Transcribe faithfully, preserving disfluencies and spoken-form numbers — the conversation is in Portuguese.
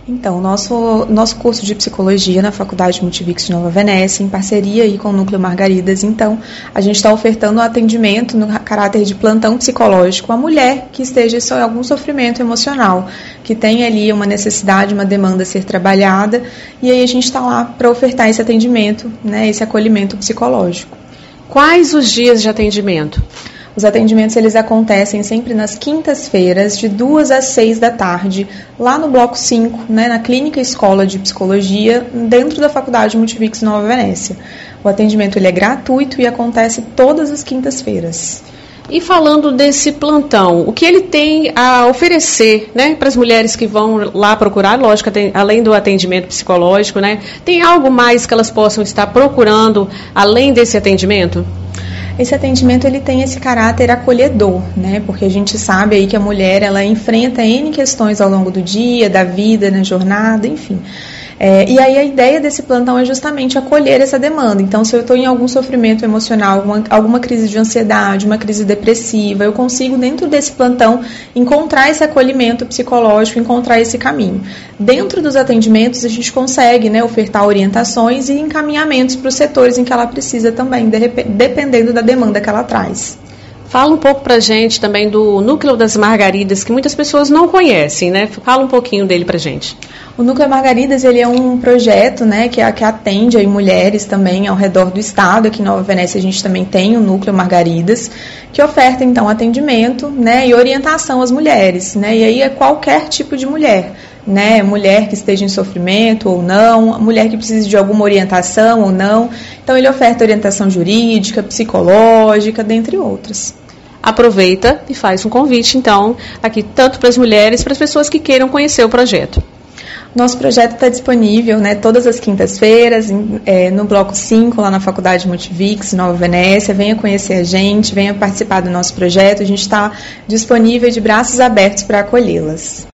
Então, nosso, nosso curso de psicologia na Faculdade Multivix de Nova Venécia, em parceria aí com o Núcleo Margaridas, então, a gente está ofertando um atendimento no caráter de plantão psicológico à mulher que esteja em algum sofrimento emocional, que tem ali uma necessidade, uma demanda a ser trabalhada, e aí a gente está lá para ofertar esse atendimento, né, esse acolhimento psicológico. Quais os dias de atendimento? Os atendimentos eles acontecem sempre nas quintas-feiras, de duas às seis da tarde, lá no Bloco cinco, né, na Clínica Escola de Psicologia, dentro da Faculdade Multivix Nova Venécia. O atendimento ele é gratuito e acontece todas as quintas-feiras. E falando desse plantão, o que ele tem a oferecer, né, para as mulheres que vão lá procurar, lógico, além do atendimento psicológico, né, tem algo mais que elas possam estar procurando além desse atendimento? Esse atendimento ele tem esse caráter acolhedor, né? Porque a gente sabe aí que a mulher ela enfrenta N questões ao longo do dia, da vida, na jornada, enfim. É, e aí a ideia desse plantão é justamente acolher essa demanda. Então, se eu estou em algum sofrimento emocional, alguma, alguma crise de ansiedade, uma crise depressiva, eu consigo dentro desse plantão encontrar esse acolhimento psicológico, encontrar esse caminho. Dentro dos atendimentos a gente consegue, né, ofertar orientações e encaminhamentos para os setores em que ela precisa também, de, dependendo da demanda que ela traz. Fala um pouco pra gente também do Núcleo das Margaridas, que muitas pessoas não conhecem, né? Fala um pouquinho dele pra gente. O Núcleo Margaridas ele é um projeto, né, que, que atende aí mulheres também ao redor do estado. Aqui em Nova Venécia a gente também tem o Núcleo Margaridas, que oferta então atendimento, né, e orientação às mulheres, né? E aí é qualquer tipo de mulher, né? Mulher que esteja em sofrimento ou não, mulher que precise de alguma orientação ou não. Então ele oferta orientação jurídica, psicológica, dentre outras. Aproveita e faz um convite, então, aqui tanto para as mulheres, para as pessoas que queiram conhecer o projeto. Nosso projeto está disponível, né, todas as quintas-feiras, é, no Bloco cinco, lá na Faculdade Multivix, Nova Venécia. Venha conhecer a gente, venha participar do nosso projeto. A gente está disponível de braços abertos para acolhê-las.